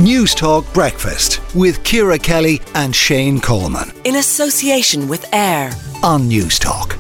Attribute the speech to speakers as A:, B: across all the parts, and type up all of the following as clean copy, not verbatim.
A: News Talk Breakfast with Ciara Kelly and Shane Coleman.
B: In association with AIR
A: On News Talk.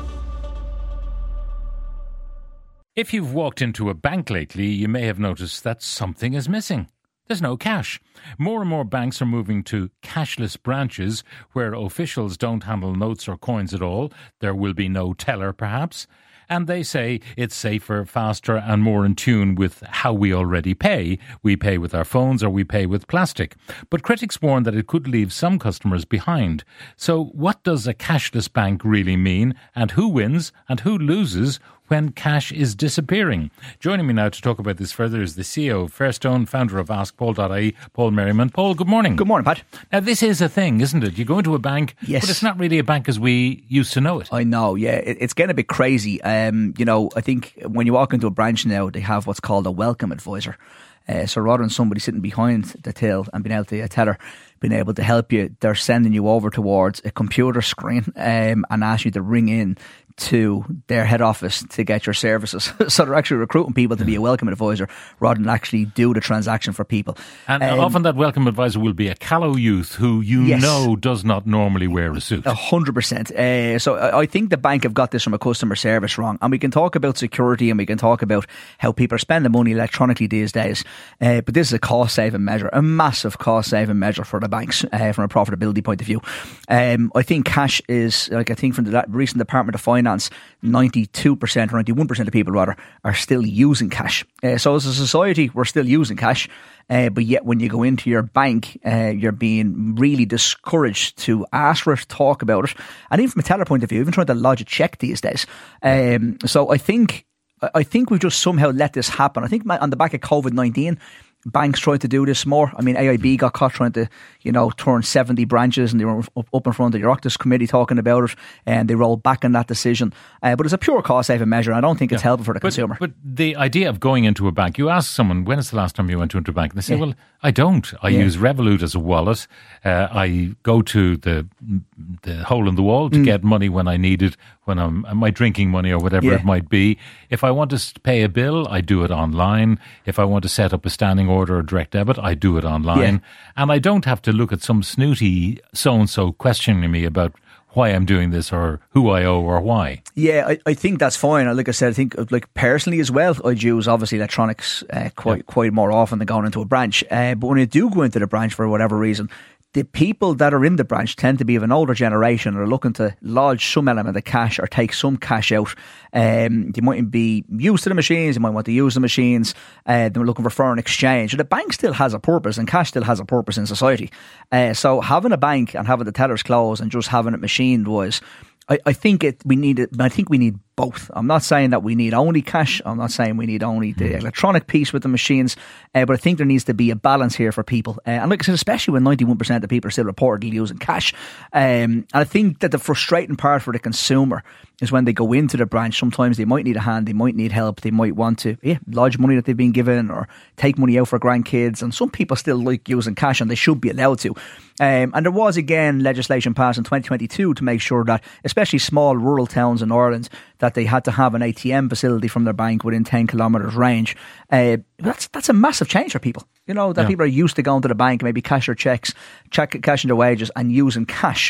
C: If you've walked into a bank lately, you may have noticed that something is missing. There's no cash. More and more banks are moving to cashless branches where officials don't handle notes or coins at all. There will be no teller, perhaps. And they say it's safer, faster and more in tune with how we already pay. We pay with our phones or we pay with plastic. But critics warn that it could leave some customers behind. So what does a cashless bank really mean? And who wins and who loses when cash is disappearing? Joining me now to talk about this further is the CEO of Fairstone, founder of AskPaul.ie, Paul Merriman. Paul, good morning.
D: Good morning, Pat.
C: Now, this is a thing, isn't it? You go into a bank,
D: yes,
C: but it's not really a bank as we used to know it.
D: I know, yeah. It's getting a bit crazy. I think when you walk into a branch now, they have what's called a welcome advisor. So rather than somebody sitting behind the till and being able to teller, being able to help you, they're sending you over towards a computer screen and ask you to ring in to their head office to get your services. So they're actually recruiting people to be a welcome advisor rather than actually do the transaction for people.
C: And often that welcome advisor will be a callow youth who
D: yes,
C: know does not normally wear a suit.
D: 100%. So I think the bank have got this from a customer service wrong. And we can talk about security and we can talk about how people are spending money electronically these days. But this is a cost-saving measure, a massive cost-saving measure for the banks from a profitability point of view. I think cash is, I think from the recent Department of Finance, 92% or 91% of people rather are still using cash. So as a society, we're still using cash. But yet when you go into your bank, you're being really discouraged to ask for it, talk about it. And even from a teller point of view, even trying to lodge a check these days. So I think we've just somehow let this happen. I think on the back of COVID-19, banks tried to do this more. I mean, AIB got caught trying to, turn 70 branches, and they were up in front of the Oireachtas committee talking about it, and they rolled back on that decision. But it's a pure cost-saving measure. I don't think it's helpful for the consumer.
C: But the idea of going into a bank, you ask someone, when is the last time you went into a bank? And they say, well, I don't. I use Revolut as a wallet. I go to the hole in the wall to get money when I need it, when I'm my drinking money or whatever it might be. If I want to pay a bill, I do it online. If I want to set up a standing order or direct debit, I do it online. And I don't have to look at some snooty so-and-so questioning me about why I'm doing this or who I owe or why. Yeah,
D: I think that's fine. Like I said, I think personally as well, I'd use obviously electronics quite more often than going into a branch. But when you do go into the branch for whatever reason, the people that are in the branch tend to be of an older generation and are looking to lodge some element of cash or take some cash out. They mightn't be used to the machines, they might want to use the machines, they're looking for foreign exchange. So the bank still has a purpose and cash still has a purpose in society. So having a bank and having the tellers closed and just having it machined was, I think we need both. I'm not saying that we need only cash. I'm not saying we need only the electronic piece with the machines. But I think there needs to be a balance here for people. And like I said, especially when 91% of people are still reportedly using cash. And I think that the frustrating part for the consumer is when they go into the branch, sometimes they might need a hand, they might need help, they might want to lodge money that they've been given or take money out for grandkids. And some people still like using cash and they should be allowed to. And there was again legislation passed in 2022 to make sure that, especially small rural towns in Ireland, that they had to have an ATM facility from their bank within 10 kilometres range. That's a massive change for people. People are used to going to the bank, maybe cash their checks, cashing their wages and using cash.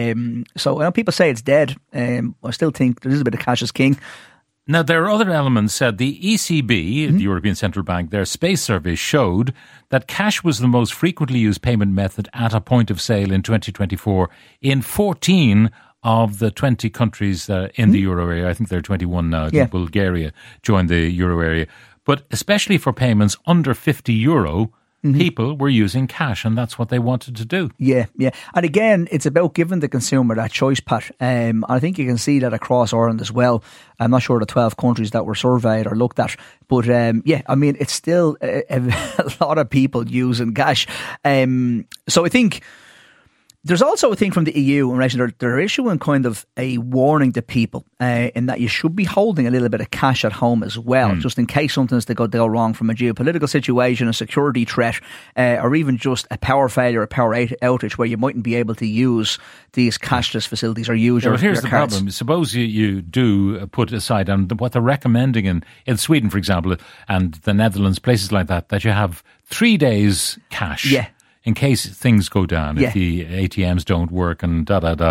D: So people say it's dead. I still think there is a bit of cash is king.
C: Now, there are other elements. The ECB, the European Central Bank, their space survey showed that cash was the most frequently used payment method at a point of sale in 2024 in 14 of the 20 countries in the euro area. I think there are 21 now. I think Bulgaria joined the euro area. But especially for payments under €50, people were using cash, and that's what they wanted to do.
D: Yeah. And again, it's about giving the consumer that choice, Pat. I think you can see that across Ireland as well. I'm not sure the 12 countries that were surveyed or looked at. But it's still a lot of people using cash. So I think There's also a thing from the EU in relation to they're issuing kind of a warning to people in that you should be holding a little bit of cash at home as well, just in case something's to go wrong from a geopolitical situation, a security threat, or even just a power failure, a power outage where you mightn't be able to use these cashless facilities or use your
C: here's the
D: cards.
C: problem. Suppose you do put aside, and what they're recommending in Sweden, for example, and the Netherlands, places like that you have 3 days cash.
D: Yeah.
C: In case things go down, if the ATMs don't work and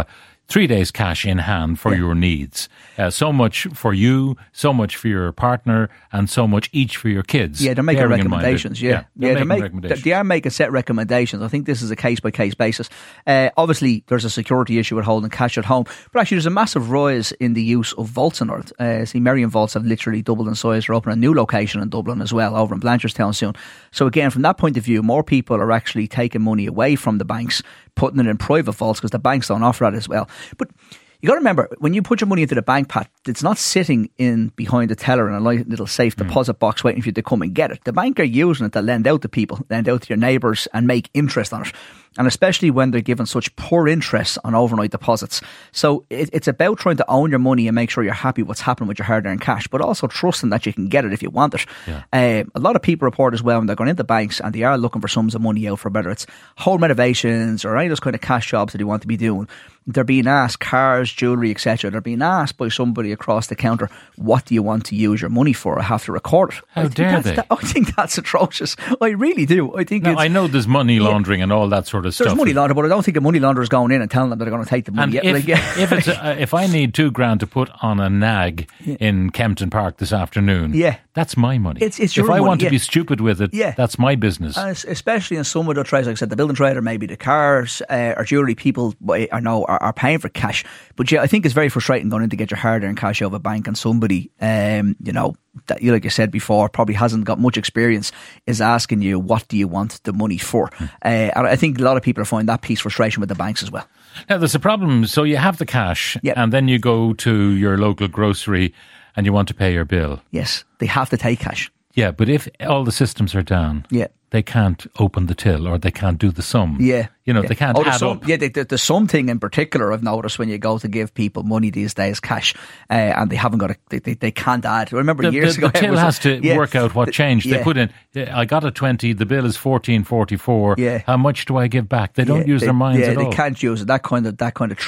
C: 3 days cash in hand for your needs. So much for you, so much for your partner, and so much each for your kids.
D: Yeah, they're making recommendations. They are making set recommendations. I think this is a case-by-case basis. Obviously, there's a security issue with holding cash at home, but actually there's a massive rise in the use of vaults in Ireland. See, Merrion Vaults have literally doubled in size. They're opening a new location in Dublin as well, over in Blanchardstown soon. So again, from that point of view, more people are actually taking money away from the banks, putting it in private vaults because the banks don't offer that as well. But you got to remember, when you put your money into the bank, Pat, it's not sitting in behind a teller in a little safe deposit box waiting for you to come and get it. The bank are using it to lend out to people, lend out to your neighbours and make interest on it. And especially when they're given such poor interest on overnight deposits. So it's about trying to own your money and make sure you're happy what's happening with your hard-earned cash, but also trusting that you can get it if you want it. Yeah. A lot of people report as well when they're going into banks and they are looking for sums of money out for whether it's home renovations or any of those kind of cash jobs that they want to be doing. They're being asked, cars, jewellery, etc. They're being asked by somebody across the counter, what do you want to use your money for? I have to record it.
C: How dare they?
D: I think that's atrocious. I really do.
C: I know there's money laundering and all that sort of stuff.
D: There's money laundering, but I don't think a money launderer is going in and telling them they're going to take the money.
C: And if I need $2,000 to put on a nag in Kempton Park this afternoon, that's my money.
D: It's
C: if
D: your
C: I
D: money,
C: want to be stupid with it, that's my business.
D: And especially in some of the trades, like I said, the building trade or maybe the cars or jewellery, people are paying for cash. But I think it's very frustrating going in to get your hard-earned cash out of a bank and somebody, that like you said before, probably hasn't got much experience, is asking you, what do you want the money for? And I think a lot of people are finding that piece frustration with the banks as well.
C: Now, there's a problem. So you have the cash and then you go to your local grocery and you want to pay your bill.
D: Yes, they have to take cash.
C: Yeah, but if all the systems are down, they can't open the till or they can't do the sum. They can't add up.
D: Yeah, the sum thing in particular, I've noticed when you go to give people money these days, cash, and they haven't got they can't add. I remember years ago.
C: The till has to work out what changed. They put in, I got a 20, the bill is 14.44. Yeah. How much do I give back? They don't use their minds at all.
D: Yeah, they can't use it. That kind of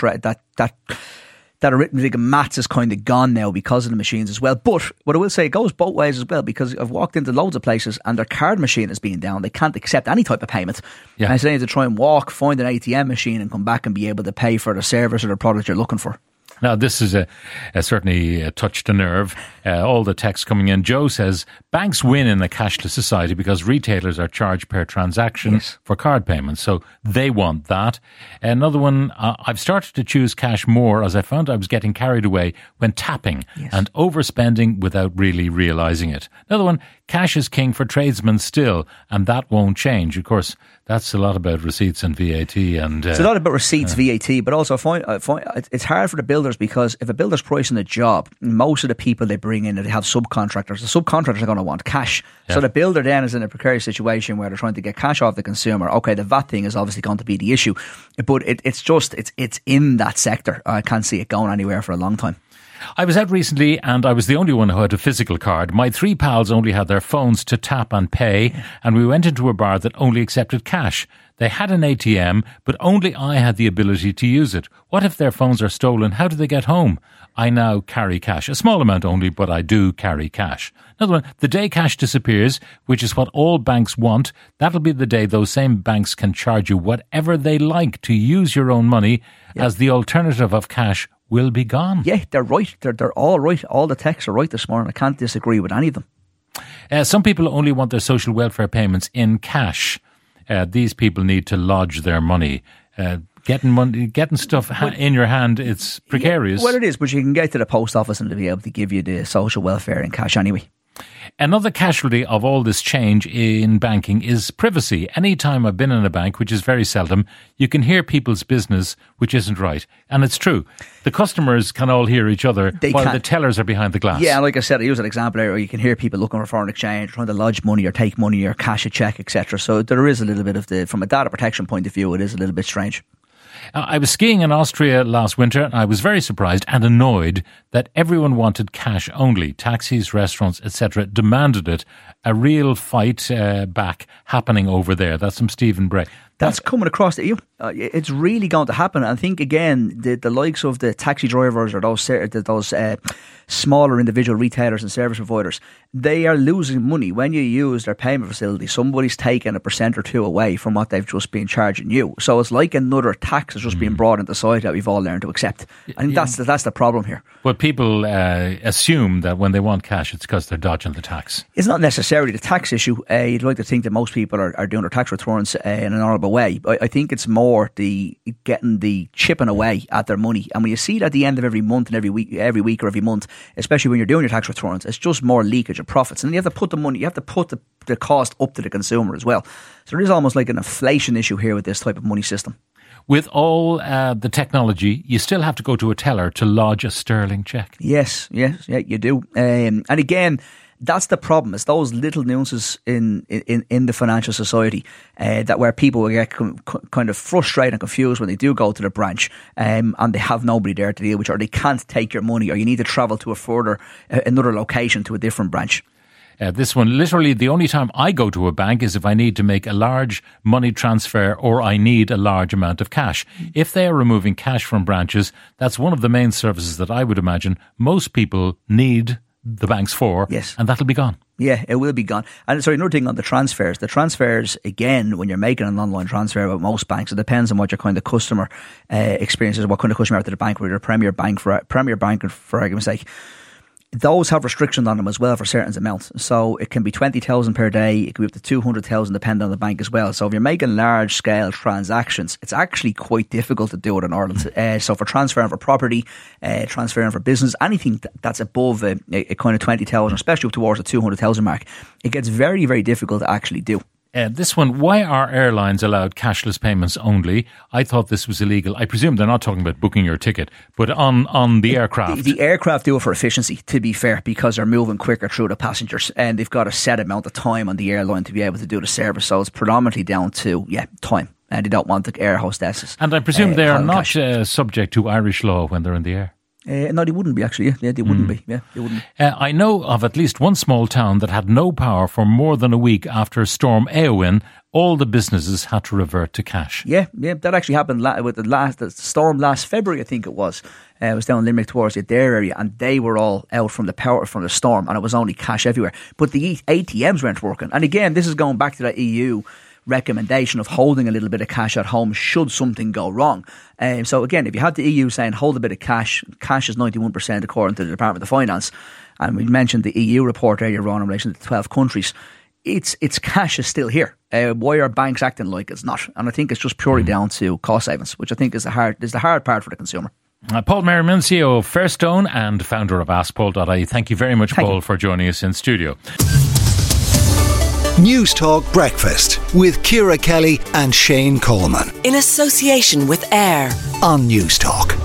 D: that arithmetic and maths is kind of gone now because of the machines as well. But what I will say, it goes both ways as well, because I've walked into loads of places and their card machine is being down. They can't accept any type of payment. Yeah. And so they need to try and find an ATM machine and come back and be able to pay for the service or the product you're looking for.
C: Now, this is certainly touched a nerve. All the texts coming in. Joe says, banks win in a cashless society because retailers are charged per transaction for card payments. So they want that. Another one, I've started to choose cash more as I found I was getting carried away when tapping and overspending without really realising it. Another one, cash is king for tradesmen still, and that won't change. Of course, that's a lot about receipts and VAT. And
D: it's a lot about receipts, VAT, but also I find it's hard for the builders, because if a builder's pricing a job, most of the people they bring in, they have subcontractors. The subcontractors are going to want cash. So the builder then is in a precarious situation where they're trying to get cash off the consumer. Okay, the VAT thing is obviously going to be the issue, but it's in that sector. I can't see it going anywhere for a long time.
C: I was out recently and I was the only one who had a physical card. My 3 pals only had their phones to tap and pay, and we went into a bar that only accepted cash. They had an ATM, but only I had the ability to use it. What if their phones are stolen? How do they get home? I now carry cash. A small amount only, but I do carry cash. Another one, the day cash disappears, which is what all banks want, that'll be the day those same banks can charge you whatever they like to use your own money, as the alternative of cash will be gone.
D: Yeah, they're right. They're all right. All the texts are right this morning. I can't disagree with any of them.
C: Some people only want their social welfare payments in cash. These people need to lodge their money. Getting stuff in your hand, it's precarious.
D: Well, it is, but you can get to the post office and they'll be able to give you the social welfare in cash anyway.
C: Another casualty of all this change in banking is privacy. Any time I've been in a bank, which is very seldom, you can hear people's business, which isn't right. And it's true. The customers can all hear each other while the tellers are behind the glass.
D: Yeah, like I said, I use an example earlier. You can hear people looking for foreign exchange, trying to lodge money or take money or cash a cheque, etc. So there is a little bit of from a data protection point of view, it is a little bit strange.
C: I was skiing in Austria last winter and I was very surprised and annoyed that everyone wanted cash only. Taxis, restaurants, etc. demanded it. A real fight back happening over there. That's from Stephen Bray.
D: That's coming across to you. It's really going to happen. I think, again, the likes of the taxi drivers or those smaller individual retailers and service providers, they are losing money. When you use their payment facility, somebody's taking 1% or 2% away from what they've just been charging you. So it's like another tax that's just being brought into society that we've all learned to accept. I think that's the problem here.
C: But people assume that when they want cash, it's because they're dodging the tax.
D: It's not necessarily the tax issue. You'd like to think that most people are doing their tax returns in an honourable way. I think it's more the getting the chipping away at their money. And when you see it at the end of every month and every week or every month, especially when you're doing your tax returns, it's just more leakage of profits. And you have to put the cost up to the consumer as well. So there is almost like an inflation issue here with this type of money system.
C: With all the technology, you still have to go to a teller to lodge a sterling cheque.
D: Yes, you do. And again, that's the problem. It's those little nuances in the financial society that where people will get kind of frustrated and confused when they do go to the branch and they have nobody there to deal with, or they can't take your money, or you need to travel to another location to a different branch.
C: This one, literally the only time I go to a bank is if I need to make a large money transfer or I need a large amount of cash. If they are removing cash from branches, that's one of the main services that I would imagine most people need the banks for,
D: yes,
C: and that'll be gone.
D: Yeah, it will be gone. And sorry, another thing on the transfers. The transfers, again, when you're making an online transfer with most banks, it depends on what your kind of customer experience is, what kind of customer out to the bank, whether you're a Premier Bank, for argument's sake. Those have restrictions on them as well for certain amounts. So it can be 20,000 per day. It can be up to 200,000 depending on the bank as well. So if you're making large scale transactions, it's actually quite difficult to do it in Ireland. So for transferring for property, transferring for business, anything that's above a kind of 20,000, especially up towards the 200,000 mark, it gets very, very difficult to actually do.
C: This one, why are airlines allowed cashless payments only? I thought this was illegal. I presume they're not talking about booking your ticket, but on the aircraft.
D: The aircraft do it for efficiency, to be fair, because they're moving quicker through the passengers and they've got a set amount of time on the airline to be able to do the service. So it's predominantly down to, time. And they don't want the air hostesses.
C: And I presume they are not subject to Irish law when they're in the air.
D: No, they wouldn't be actually. Yeah, they wouldn't be. Yeah, they wouldn't.
C: I know of at least one small town that had no power for more than a week after Storm Éowyn. All the businesses had to revert to cash. Yeah,
D: that actually happened with the storm last February, I think it was. It was down in Limerick towards their area, and they were all out from the power from the storm, and it was only cash everywhere. But the ATMs weren't working. And again, this is going back to that EU recommendation of holding a little bit of cash at home should something go wrong. So again, if you had the EU saying hold a bit of cash is 91% according to the Department of Finance, and we mentioned the EU report earlier on in relation to 12 countries, it's cash is still here. Why are banks acting like it's not? And I think it's just purely down to cost savings, which I think is the hard part for the consumer.
C: Paul Merriman, CEO of Fairstone and founder of AskPaul.ie. Thank you very much, Paul, for joining us in studio.
A: News Talk Breakfast with Ciara Kelly and Shane Coleman.
B: In association with AIR
A: on News Talk.